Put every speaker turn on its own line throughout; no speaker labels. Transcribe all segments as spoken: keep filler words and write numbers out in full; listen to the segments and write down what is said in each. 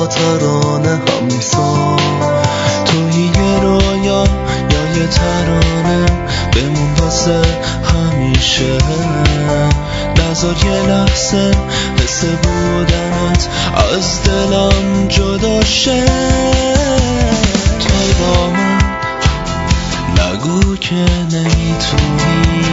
با ترانه هم میسان. توی یه رویا یا یه ترانه بمون واسه همیشه. نذار یه لحظه حس بودنت از دلم جدا شه. توی با من نگو که نمیتونی،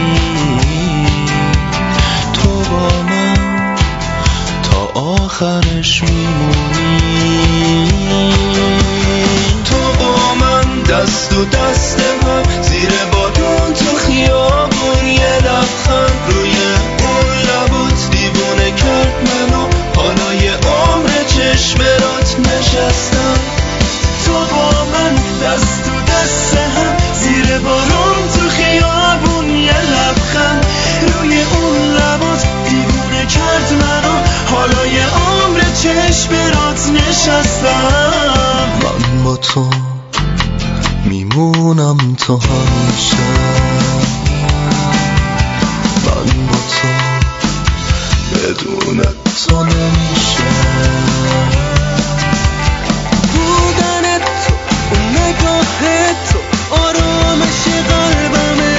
تو با من تا آخرش میمونی. تو با من دست و دست هم زیر بادون تو خیابون، یه لبخند روی اون لبات دیوونه کرد منو. حالا یه عمر چشمرات نشستم. تو با من دست و دست هم زیر بارون تو خیابون، یه لبخند روی اون لبات دیوونه کرد منو. حالا یه عمر چشمرات نشستم. من با تو میمونم تا همیشه. من با تو بدون تو نمیشه. بودن تو، اون نگاه تو آرامش قلبمه.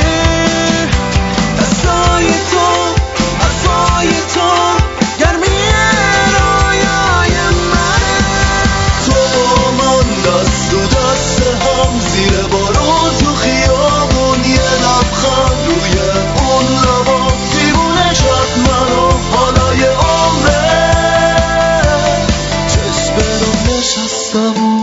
دستای تو، عصای تو گرمی رویای منه. تو با من دست و دست هم زیر بارون تو خیابون، یه لبخند روی اون لبا دیوونه کرد منو. حالا یه عمره چشم برام نشستم.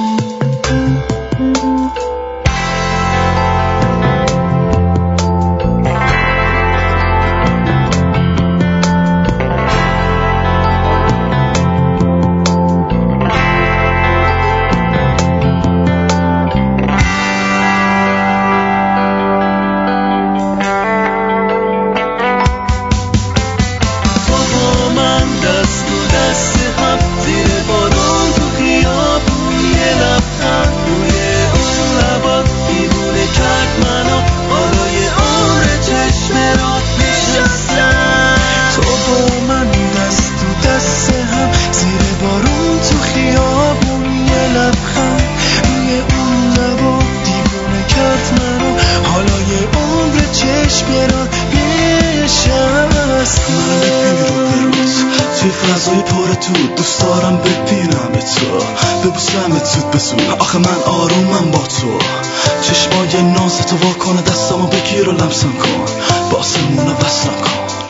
فضای پر تو دوست دارم ببینم تو، ببوسمت زود بزود. آخه من آرومم با تو. چشمای نازتو وا کنه، دستامو بگیر و لمسم کن، باسمونو وصلم کن.